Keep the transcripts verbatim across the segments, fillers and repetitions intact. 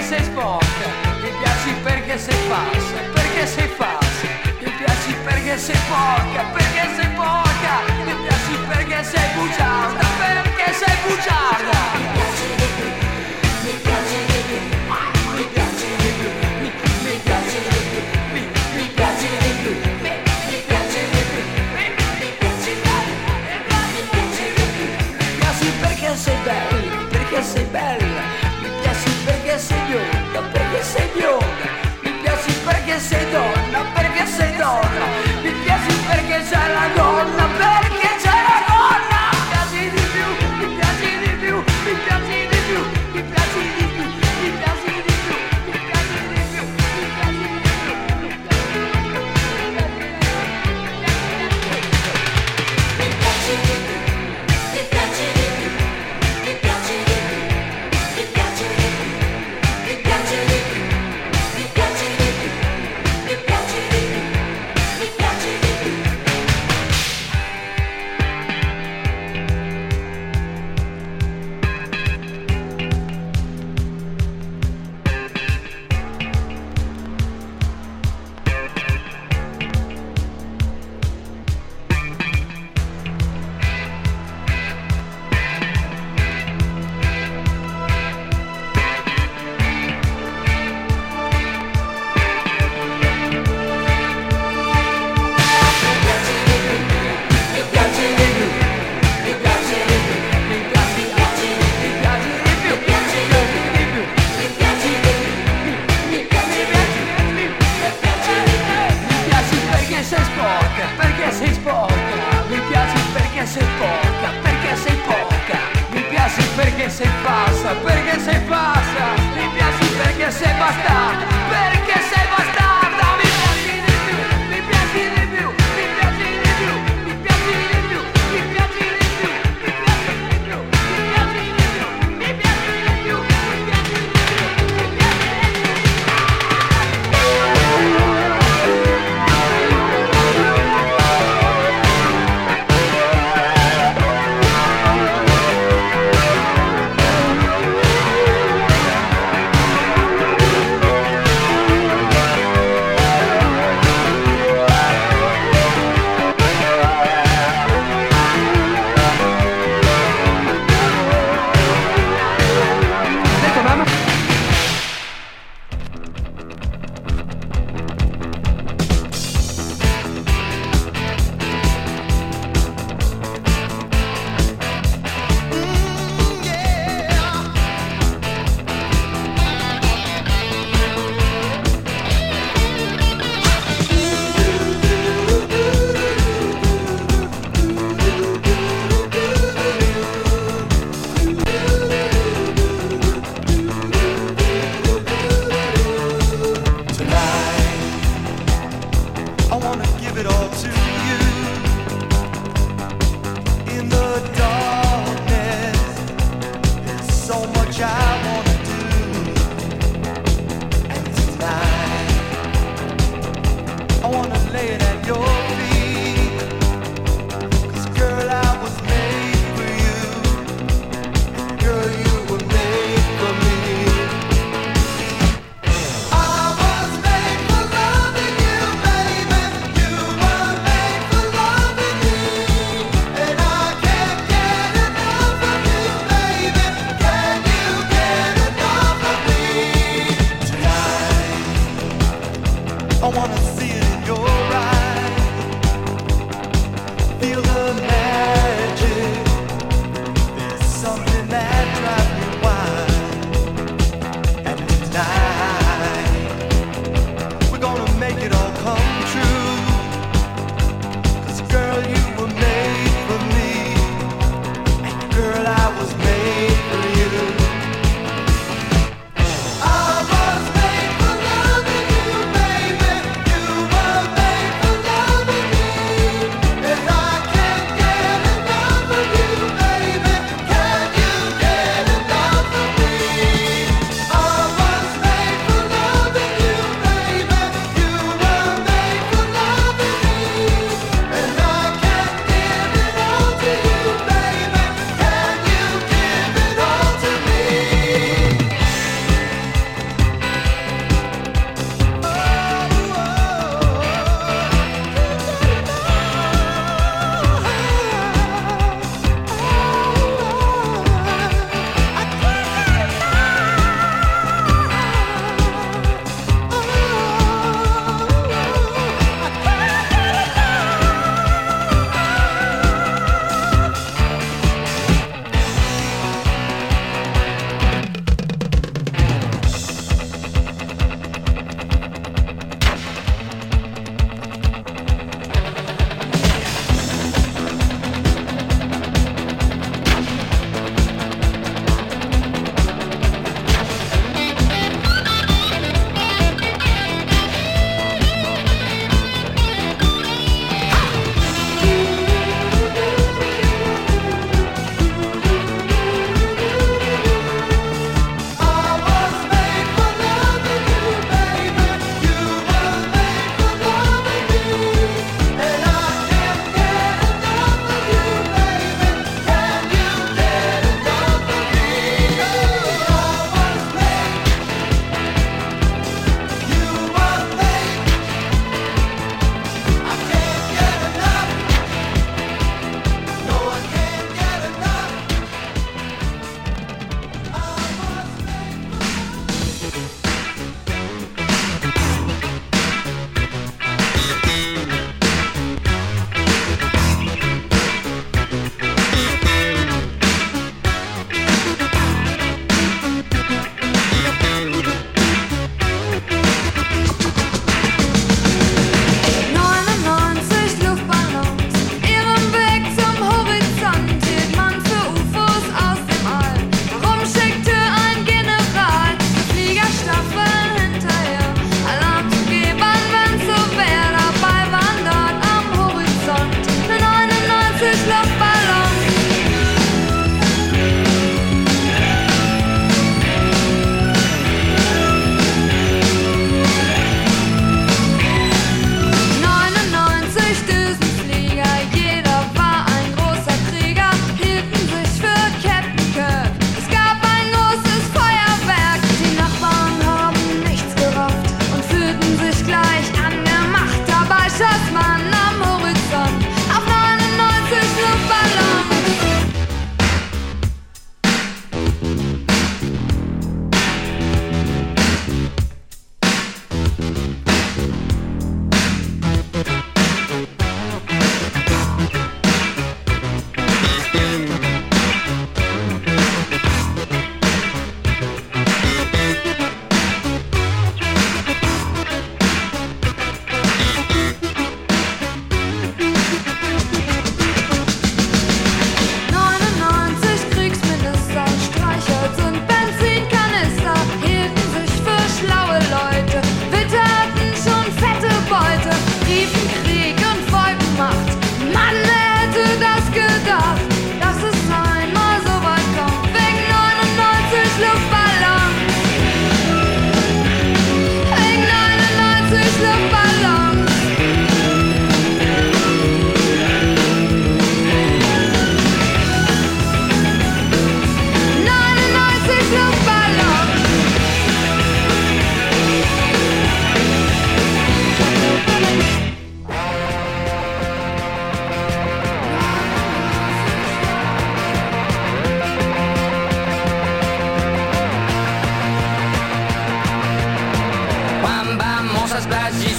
sei sporca, mi piaci perché sei falsa, perché sei falsa, mi piaci perché sei porca, perché sei porca, mi piaci perché sei bugiarda, perché sei bugiarda. Mi piaci di più, mi piaci di più, mi piaci di più, mi, mi piaci di più, mi, mi piaci di più, mi, mi piaci di più, mi, mi piaci di più, mi piaci di più. Mi piaci perché sei bella, perché sei bella, mi piaci perché sei bionda, perché sei bionda, mi piaci perché sei donna, perché sei donna, mi piaci perché c'è la donna, perché c'è la donna. Mi piaci di più, mi piaci di più, mi piaci di più, mi piaci di più, mi piaci di più, mi piaci di più, mi piaci di più, mi piaci di più. Mi piaci di più, mi piaci di più, mi piaci di più, mi piaci di più, mi piaci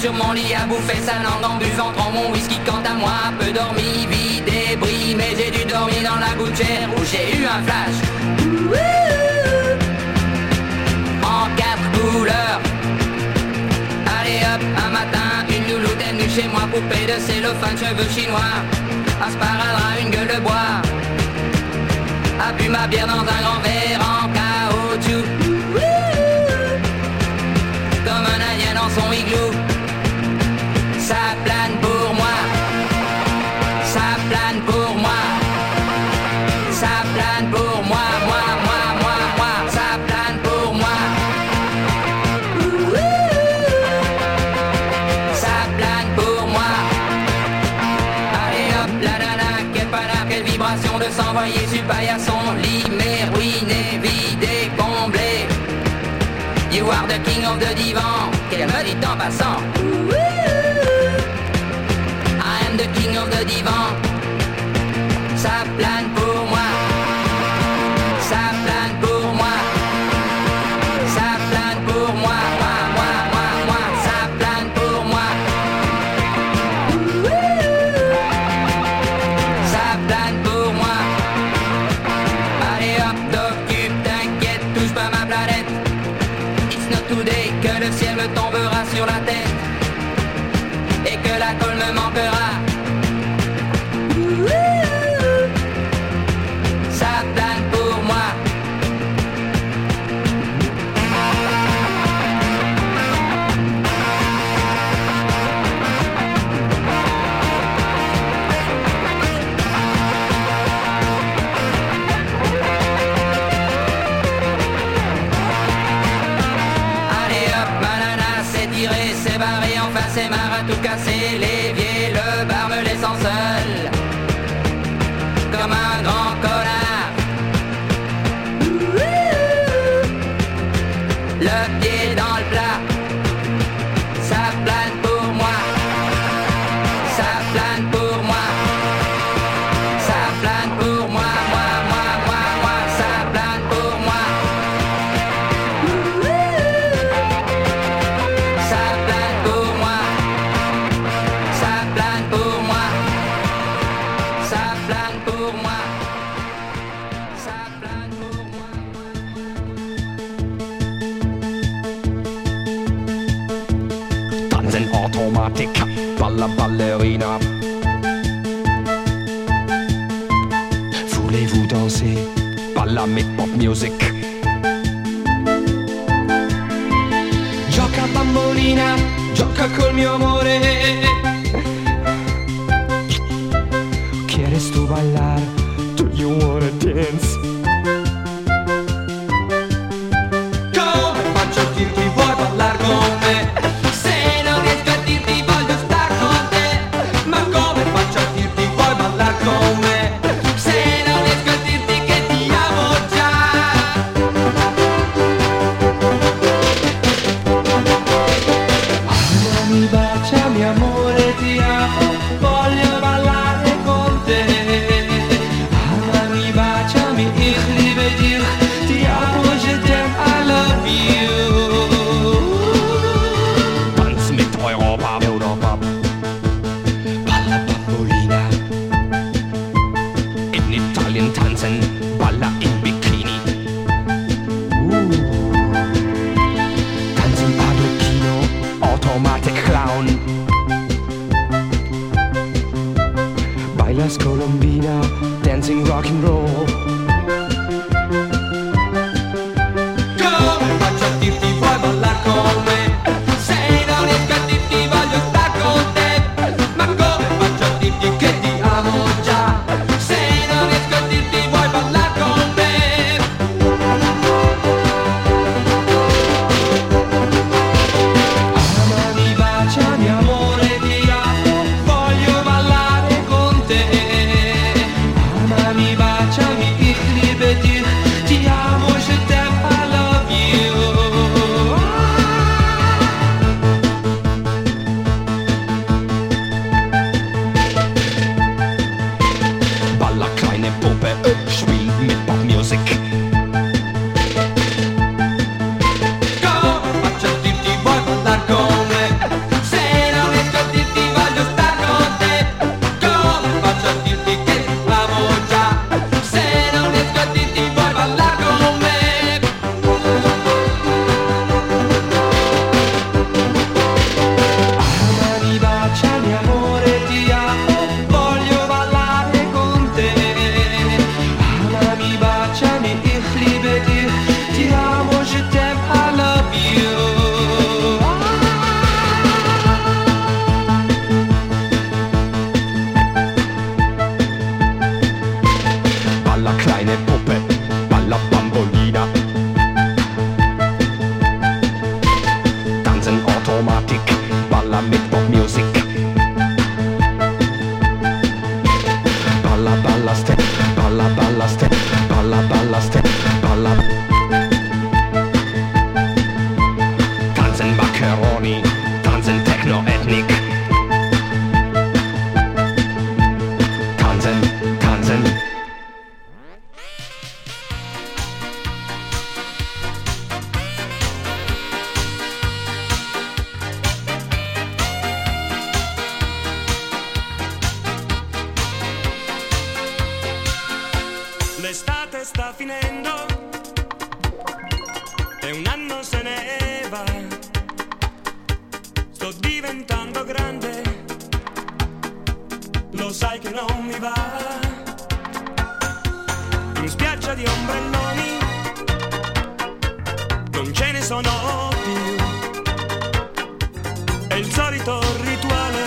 sur mon lit à bouffer sa langue en buvant trop mon whisky. Quant à moi, peu dormi, vie débris, mais j'ai dû dormir dans la gouttière où j'ai eu un flash. En quatre couleurs. Allez hop, un matin, une louloute est venue chez moi, poupée de cellophane, cheveux chinois, un sparadrap, une gueule de bois, a bu ma bière dans un grand verre en caoutchouc, comme un indien dans son igloo. Ça plane pour moi, ça plane pour moi, ça plane pour moi, moi, moi, moi, moi, ça plane pour moi. Ça plane pour moi. Allez hop, la nana, quelle panard, quelle vibration de s'envoyer sur paillasson. Lit, mais ruiné, vidé, comblé. You are the king of the divan, qu'elle me dit en passant. I am the king of the divan. Ça plane pour moi. Ça plane pour moi. Ça plane pour moi. Moi, moi, moi, moi. Ça plane pour moi. Ça plane pour moi. Allez hop, t'occupe, t'inquiète, touche pas ma planète. It's not today que le ciel me tombera sur la tête et que la colle me manquera. Ça plane pour moi. Allez hop, banana, c'est tiré, c'est barré, enfin c'est marre à tout casser. L'évier, le bar me laissant seul, comme un grand connard. Le pied dans le plat. Ça plane pour moi. Ça plane pour moi. Ça plane pour moi. Moi, moi, moi, moi. Ça plane pour moi. Ça plane pour moi. Ça plane pour moi. Ça plane pour moi. Ça plane pour moi. Tanzen automatic, balla ballerina. Voulez-vous danser? Balla mit pop music. Gioca bambolina, gioca col mio amore. ¿Quieres tú bailar? Do you wanna dance? Come faccio a dirti vuoi ballare con me? Se non riesco a dirti voglio star con te. Ma come faccio a dirti vuoi ballare con me? Se non riesco a dirti che ti amo già. Amami, baciami amore, ti amo, voglio ballare con te. Amami, baciami, ich liebe dich, ti amo, je t'aime, I love you. Tanz mit Europa, Europa. Balla bambolina. In Italien tanzen, balla in Bikini. Uh. Tanzen Arlecchino, automatic clown. Bailas Colombina, dancing rock and roll. Come faccio a dirti vuoi ballare con me? Se non riesco a dirti voglio star con te. Ma come faccio a dirti che ti amo già? Se non riesco a dirti vuoi ballare con me? Amami, baciami amore, ti amo, voglio ballare con te. Amami, baciami. lo sai che non mi va. In spiaggia di ombrelloni non ce ne sono più, è il solito rituale,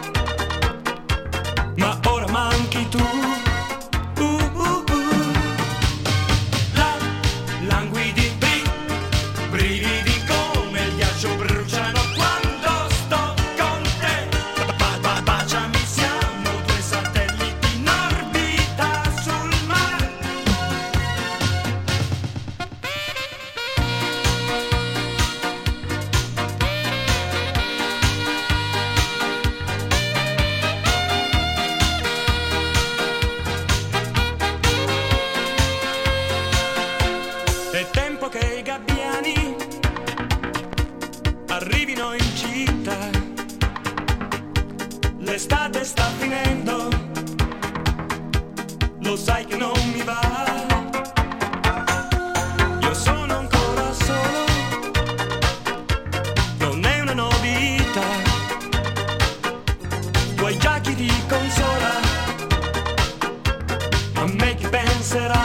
ma ora manchi tu. Uh, uh, uh. La, languidi, bri, brividi come il ghiaccio bruciano quando sto con te. Ba, ba, baciami, siamo due satelliti in orbita sul mare. È tempo che i gabbiani arrivino in città. L'estate sta finendo, lo sai che non mi va. Io sono ancora solo, non è una novità. Tu hai già chi ti consola, a me chi penserà.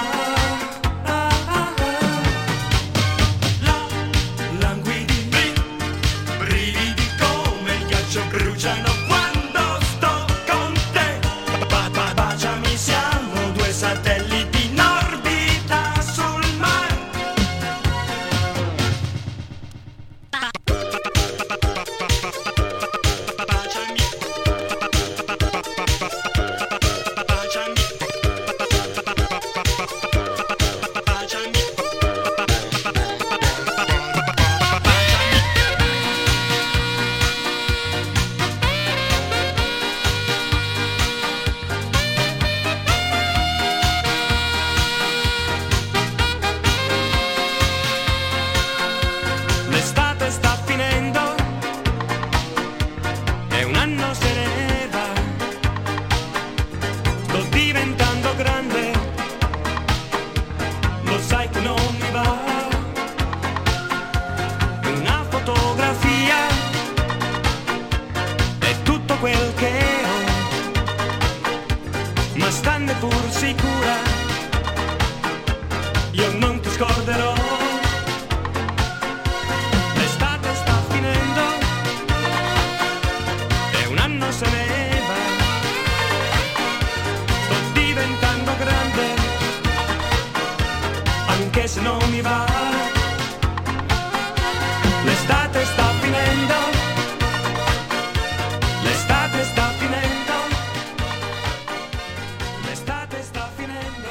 Bruciano quando sto con te. Ba, ba, baciami, siamo due satelliti in orbita sul mare. Baciami, baciami, baciami. L'estate sta finendo e un anno se ne va. Sto diventando grande, lo sai che non mi va. Una fotografia è tutto quel che ho, ma stanne pur sicura, io non ti scorderò. L'estate sta finendo e un anno se ne va. Sto diventando grande, anche se non mi va. L'estate sta finendo, l'estate sta finendo, l'estate sta finendo.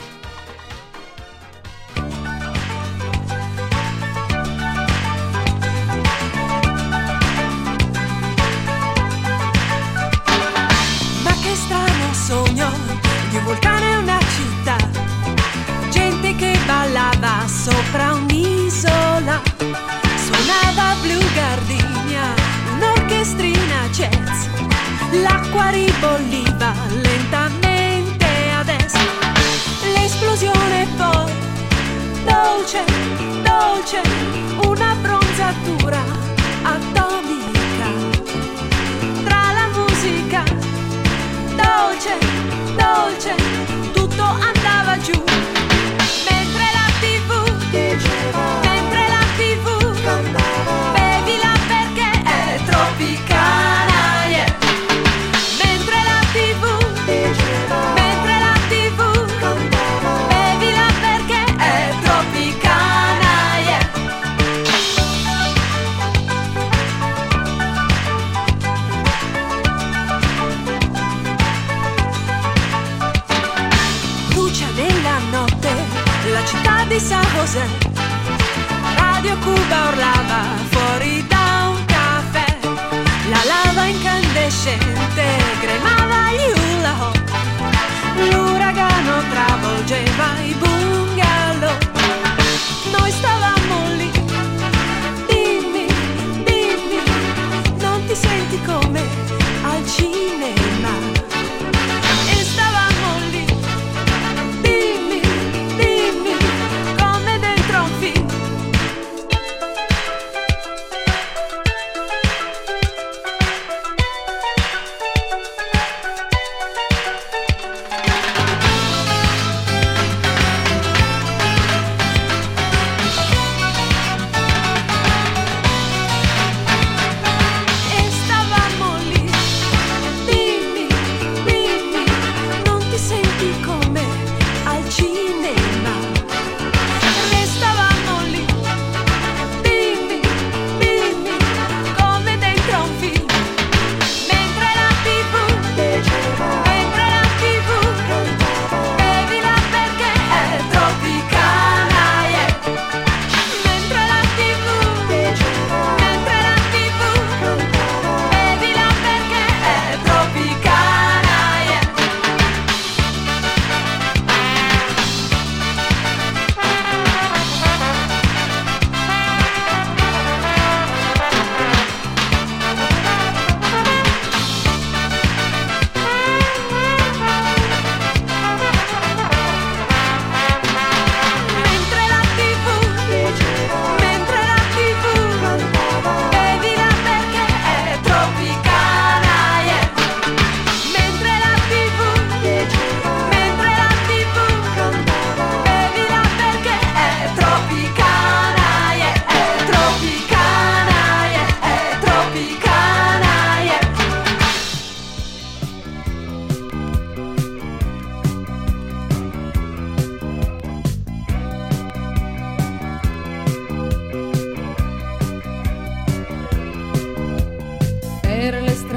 Ma che strano sogno di un vulcano e una città, gente che ballava sopra un'isola, suonava Blue Gardenia, un'orchestrina jazz, l'acqua ribolliva lentamente a destra, l'esplosione poi, dolce, dolce, una bronzatura atomica, tra la musica, dolce, dolce, tutto andava giù, mentre la tivù diceva, mentre la tivù cantava, bevila perché è tropicana, yeah. Mentre la tivù diceva, mentre la tivù cantava, bevila perché è tropicana, yeah. Luce nella notte, la città di San José, Radio Cuba urlava fuori da un caffè, la lava incandescente gremava gli hula hoop, l'uragano travolgeva i bungalow, noi stavamo lì, dimmi, dimmi, non ti senti come al cinema, e stavamo lì, dimmi, dimmi, come dentro un film.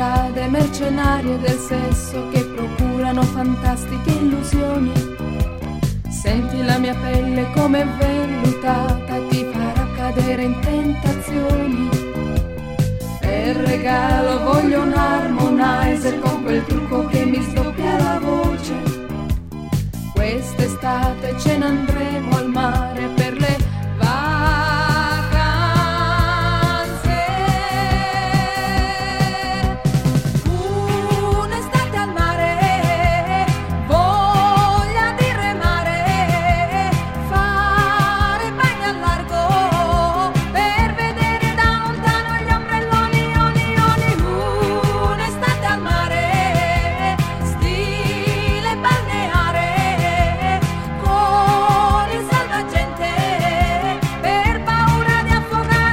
strade mercenarie del sesso che procurano fantastiche illusioni. Senti la mia pelle come è vellutata, ti farà cadere in tentazioni. Per regalo voglio un harmonizer con quel trucco che mi sdoppia la voce. Quest'estate ce ne andremo al mare per le vacanze. Un'estate al mare, voglia di remare, fare bagni al largo per vedere da lontano gli ombrelloni, oni, oni. Un'estate al mare, stile balneare, con il salvagente per paura di affogare.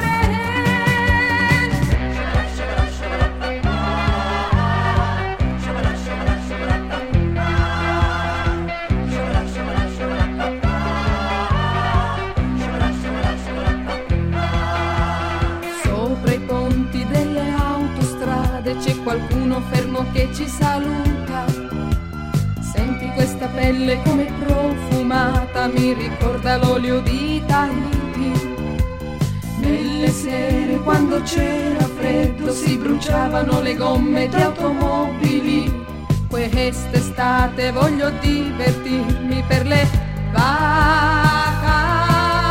Sopra i ponti delle autostrade c'è qualcuno fermo che ci saluta. Senti questa pelle come profumata, mi ricorda l'olio di Tahiti. Nelle sere quando c'era freddo si bruciavano le gomme di automobili. Quest'estate voglio divertirmi per le vacanze.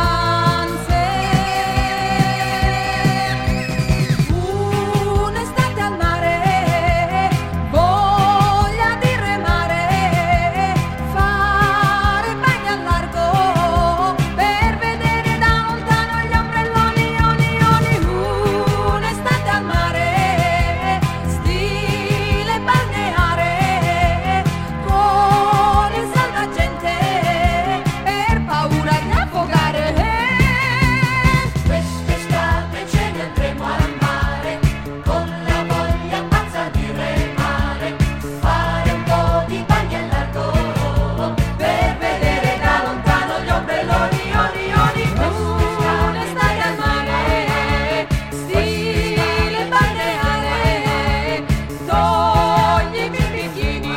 Un'estate al mare, voglia di remare, fare bagni al largo per vedere da lontano gli ombrelloni, oni, oni. Un'estate al mare, stile balneare, con il salvagente per paura di affogare. Quest'estate ce ne andremo al mare, con la voglia pazza di remare, fare un po' di bagni al largo, per vedere da lontano gli ombrelloni, oni, oni. Un'estate al mare, stile balneare, toglimi il bikini.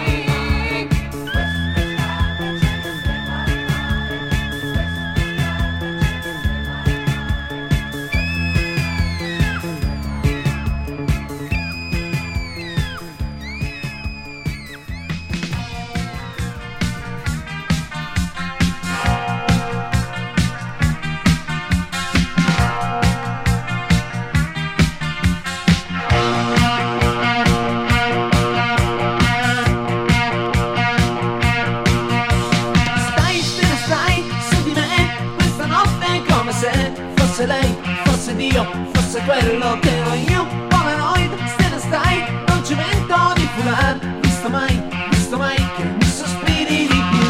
Stai, te ne stai su di me questa notte come se fosse lei, fosse Dio, fosse quello che ero io. Polaroid, te ne stai, non ci mento di foulard. Visto mai, visto mai che mi sospiri di più,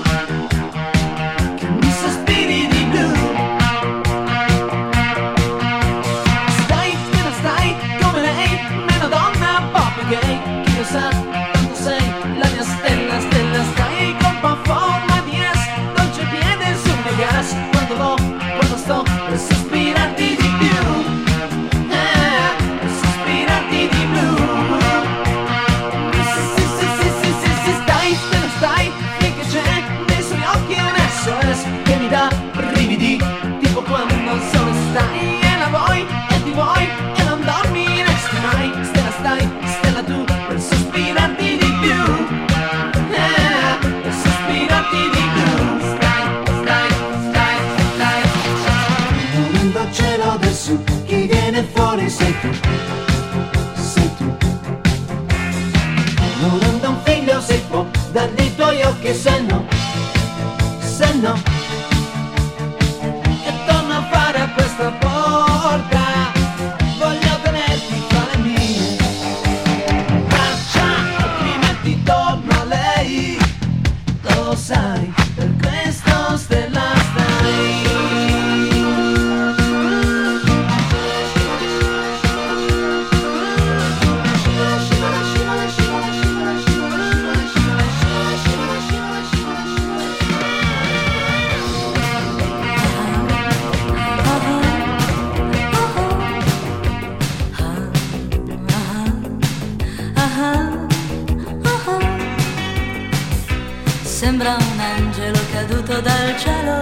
che mi sospiri di blu. Stai, te ne stai come lei, meno donna, pop gay. Chi lo sa, tanto sei la mia stella, stella. Stai colpa forma di S, dolce piede sul mio gas. Quando vo, quando sto per sospirarti di più, eh, per sospirarti di blu. Sì, sì, sì, sì, sì, sì, sì, stai, te ne stai, finché c'è nei suoi occhi un S O S che mi dà brividi, tipo quando non solo stai e la vuoi e ti vuoi e non dormi, resti mai. Stella stai, stella tu, per sospirarti di più, eh, per sospirarti di più. Stai, stai, stai, stai. Volando al cielo del sud, chi viene fuori sei tu, sei tu. Volando un figlio si può, dagli tuoi occhi se no, se no. E torno a fare a questa porta, voglio tenerti tra le mie braccia, altrimenti torno a lei. Lo sai, per questo stella stai. Sembra un angelo caduto dal cielo,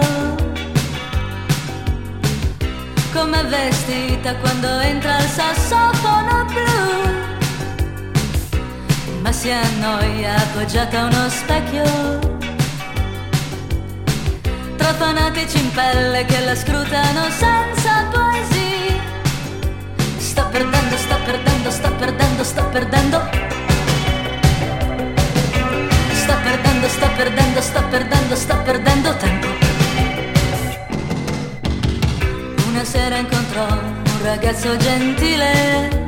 come vestita quando entra il sassofono blu, ma si annoia appoggiata a uno specchio, tra fanatici in pelle che la scrutano senza poesie. Sta perdendo, sta perdendo, sta perdendo, sta perdendo. Sta perdendo, sta perdendo, sta perdendo, sta perdendo tempo. Una sera incontrò un ragazzo gentile.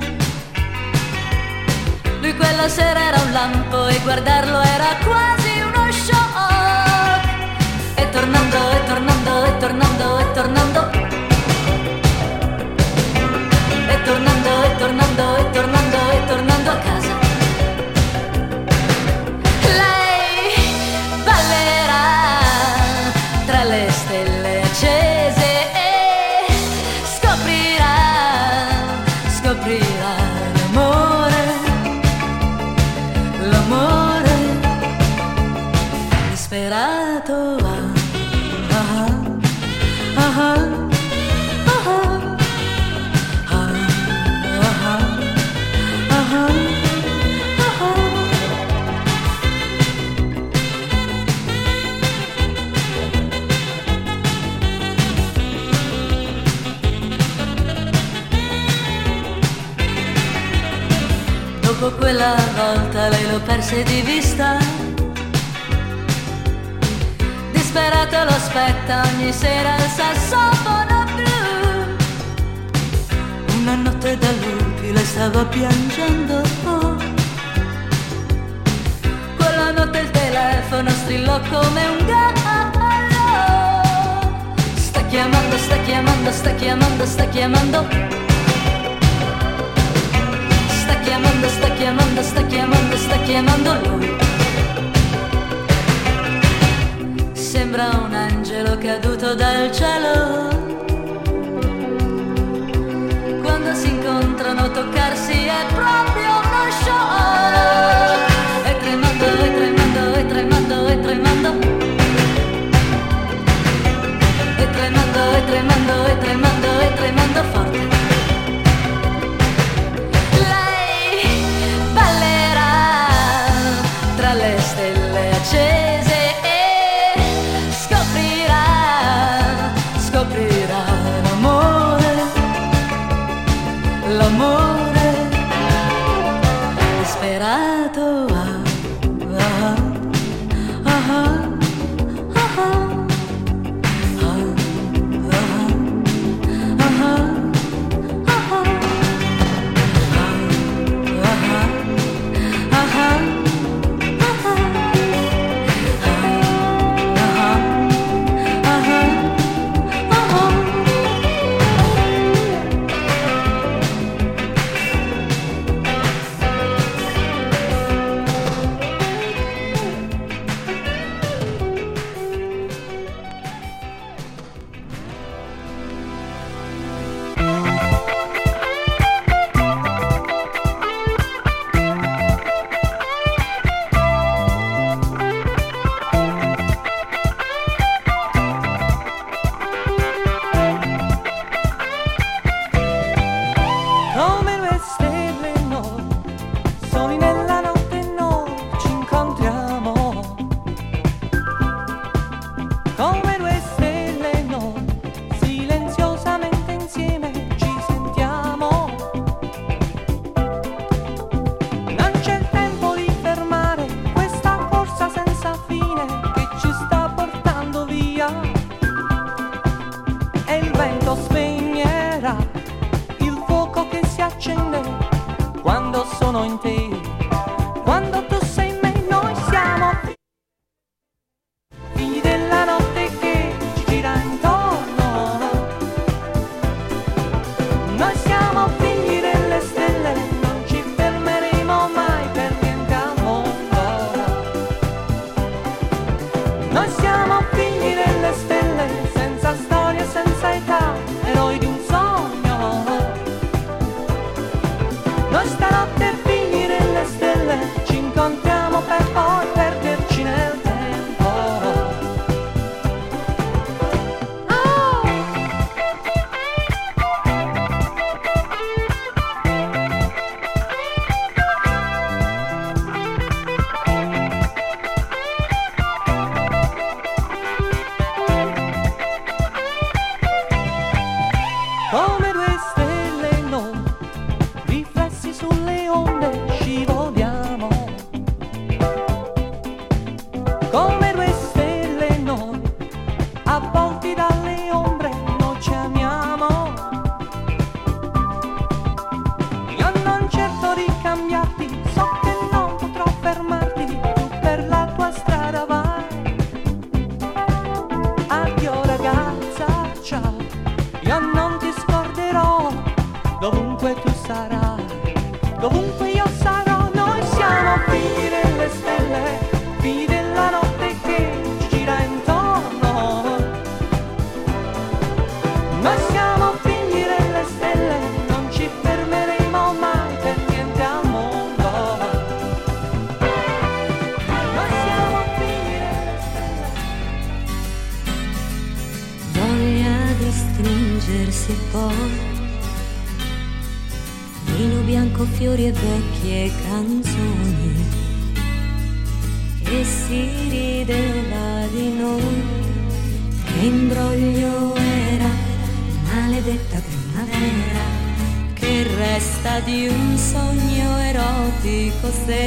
Lui quella sera era un lampo e guardarlo era quasi uno shock. E tornando, e tornando, e tornando, e tornando. E tornando, e tornando, e tornando, e tornando a casa. Tra le stelle accese e scoprirà, scoprirà l'amore, l'amore disperato. Ah, ah, ah, ah, ah, ah, ah, ah, ah. Dopo quella volta lei lo perse di vista, disperato lo aspetta ogni sera il sassofono blu. Una notte da lupi lei stava piangendo, oh. Quella notte il telefono strillò come un gallo. Sta chiamando, sta chiamando, sta chiamando, sta chiamando. Sta chiamando, sta chiamando, sta chiamando, sta chiamando lui. Sembra un angelo caduto dal cielo. Quando si incontrano toccarsi è proprio uno shock. E tremando, e tremando, e tremando, e tremando. E tremando, e tremando, e tremando, e tremando forte. Tra le stelle accese e scoprirà, scoprirà l'amore, l'amore disperato. Ah, ah, ah, ah, ah, ah, Noi stanotte finire le stelle, ci incontriamo per poi perderci nel tempo. dovunque tu sarai, dovunque io sarò, noi siamo figli delle stelle, figli della notte che ci gira intorno. Noi siamo figli delle stelle, non ci fermeremo mai per niente al mondo. Noi siamo figli delle stelle. Voglia di stringersi poi, vino bianco, fiori e vecchie canzoni, e si rideva di noi. Che imbroglio era, maledetta primavera, che resta di un sogno erotico se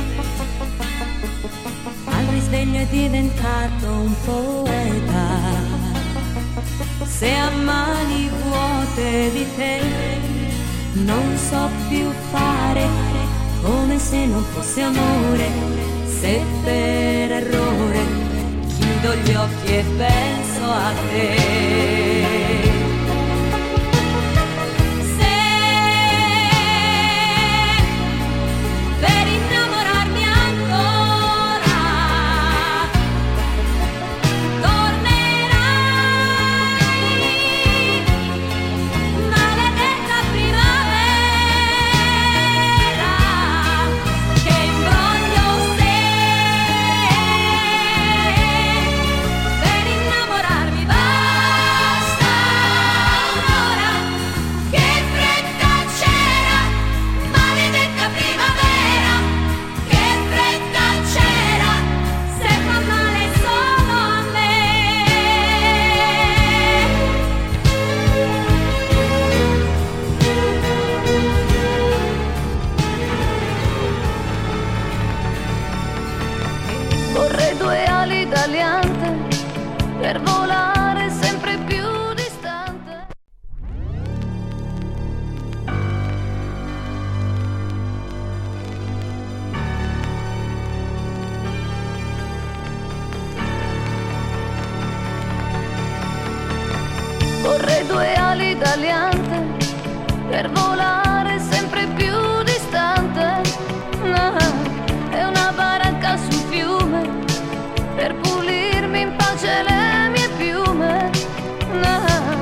al risveglio è diventato un poeta. Se a mani vuote di te non so più fare, come se non fosse amore, se per errore chiudo gli occhi e penso a te. Se per innamorarmi ancora tornerai, maledetta primavera, che imbroglio sei. Per innamorarmi basta un'ora, che fretta c'era, maledetta primavera, che fretta c'era, se fa male solo a me. Vorrei due ali d'aliante per volare sempre più distante. Vorrei due ali d'aliante per volare sempre più distante. No, è una baracca sul fiume per pulirmi in pace le mie piume. No,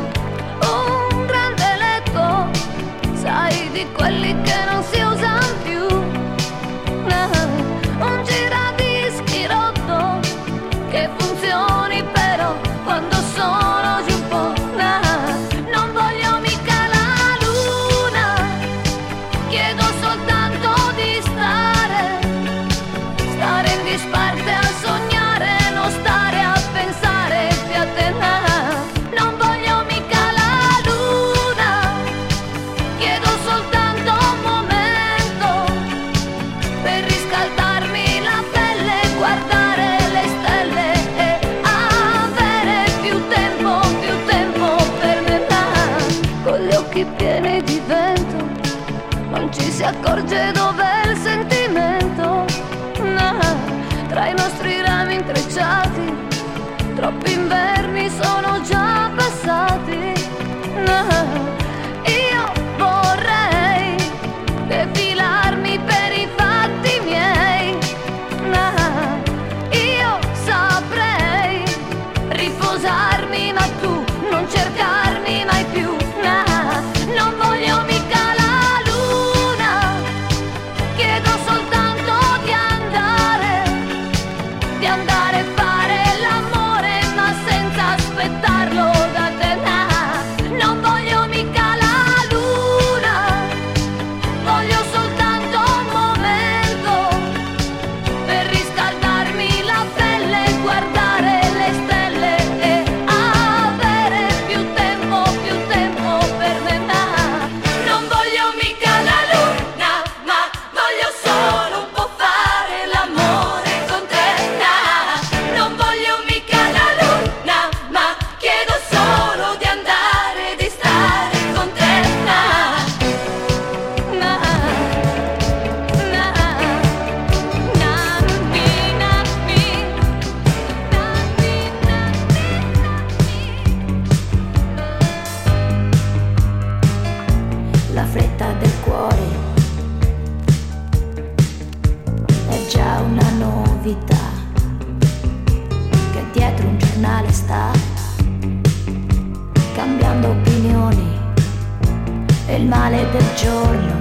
un grande letto, sai, di quelli che non si usano più. No, un giradischi rotto che funzioni però quando sono giù un po'. No, non voglio mica la luna, chiedo soltanto di stare, stare in disparte a sognare, non stare a pensare più a te. No, non voglio mica la luna, chiedo soltanto un momento per riscaldarmi la pelle, guardare le stelle e avere più tempo, più tempo per me. No, con gli occhi pieni di vento non ci si accorge dov'è il sentimento. No, tra i nostri rami intrecciati troppi inverni sono già passati. No, io vorrei defilarmi per i fatti miei. No, io saprei riposarmi, ma tu non cercarmi mai più. No, non voglio mica la luna, chiedo soltanto di andare, di andare a fare l'amore, ma senza aspettarlo da te. No, non voglio mica vita che dietro un giornale sta cambiando opinioni e il male del giorno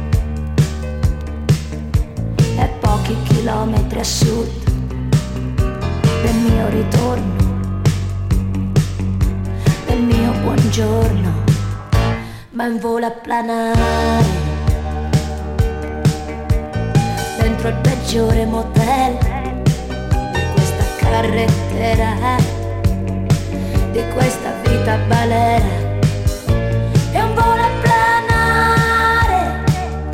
è pochi chilometri a sud del mio ritorno, del mio buongiorno, ma in volo a planare dentro il peggiore motel di questa carrettera, di questa vita balera. È un volo a planare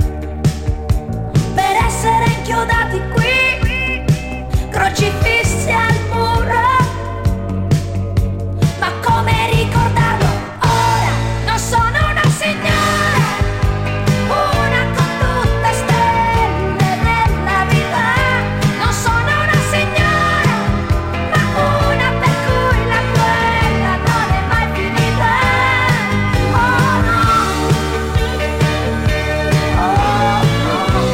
per essere inchiodati qui, crocifissi al muro. Ma come ricordarlo ora? Non sono una signora, una con tutte stelle della vita. Non sono una signora, ma una per cui la guerra non è mai finita. Oh no, oh no,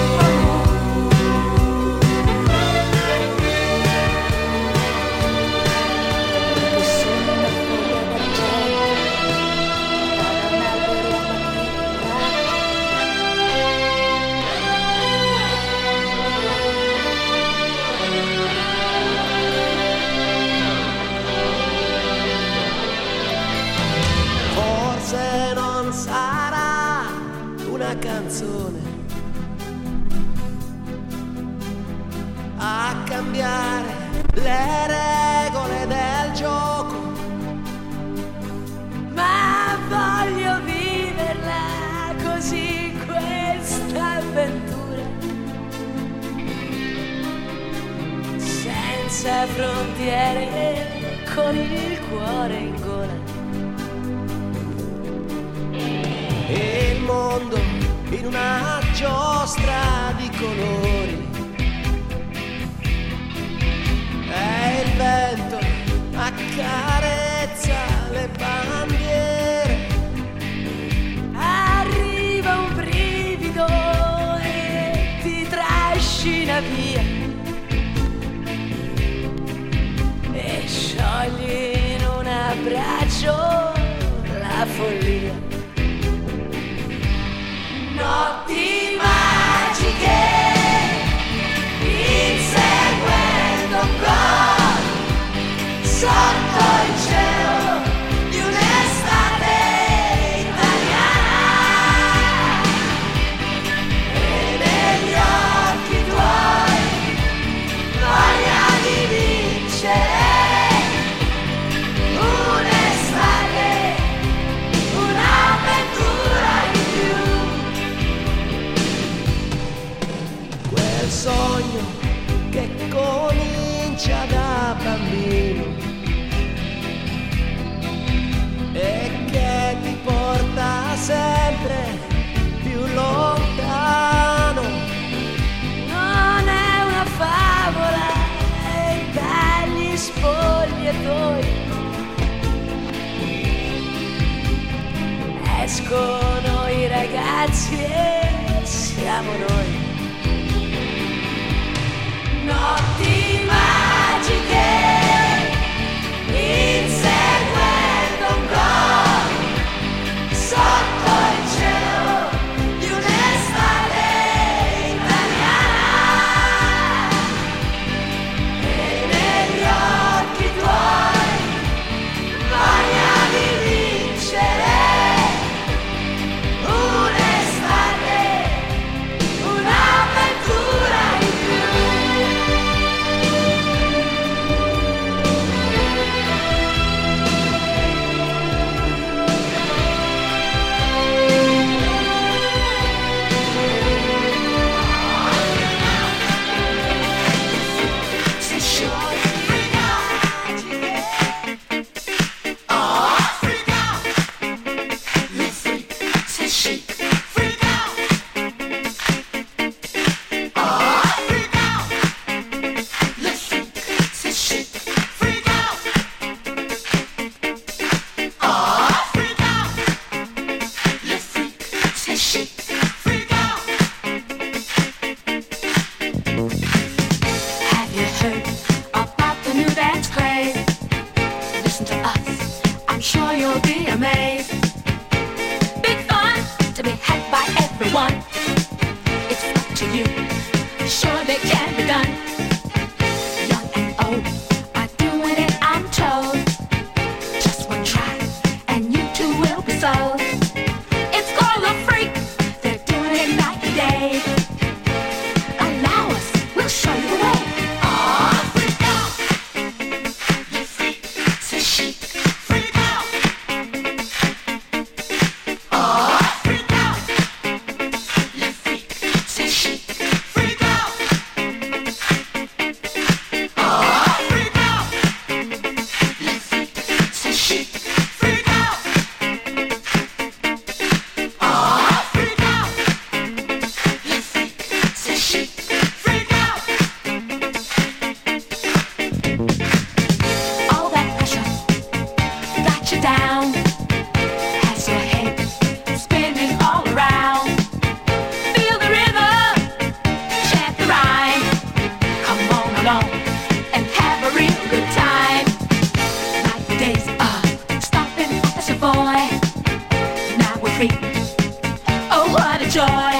che sono una foglia d'argento da un albero a Forse non sarà una canzone a cambiare le regole del gioco, Ma voglio viverla così questa avventura, senza frontiere, con il cuore in gola. e il mondo in una giostra di colori, e il vento accarezza le bandiere. Arriva un brivido e ti trascina via e sciogli in un abbraccio la follia. Notti magiche, inseguendo un gol sotto il cielo di un'estate italiana, e negli occhi tuoi voglia di vincere un'estate, un'avventura in più. Quel sogno che comincia da bambino e che ti porta sempre più lontano. Non è una favola, è dagli spogliatoi escono i ragazzi e siamo noi. Notti magiche, inseguendo un gol sotto il cielo di un'estate italiana, e negli occhi tuoi voglia di vincere un'estate, un'avventura in più. Have you everyone. It's up to you. Surely can be done. Young and old are doing it, I'm told. Just one try, and you too will be sold. It's called a freak. They're doing it night and day. Allow us, we'll show you the way. Oh, freak out. You freak, so chic. Freak out. Oh, freak out. You freak, so chic. Freak out. Oh, freak out. You freak, so chic. Freak out. Oh, freak out. You freak, so chic. Freak out. All that pressure got you down. Has your head spinning all around. Feel the rhythm, chant the rhyme. Come on along and have a real good time. Like the days of stopping as a boy. Now we're free. Oh, what a joy.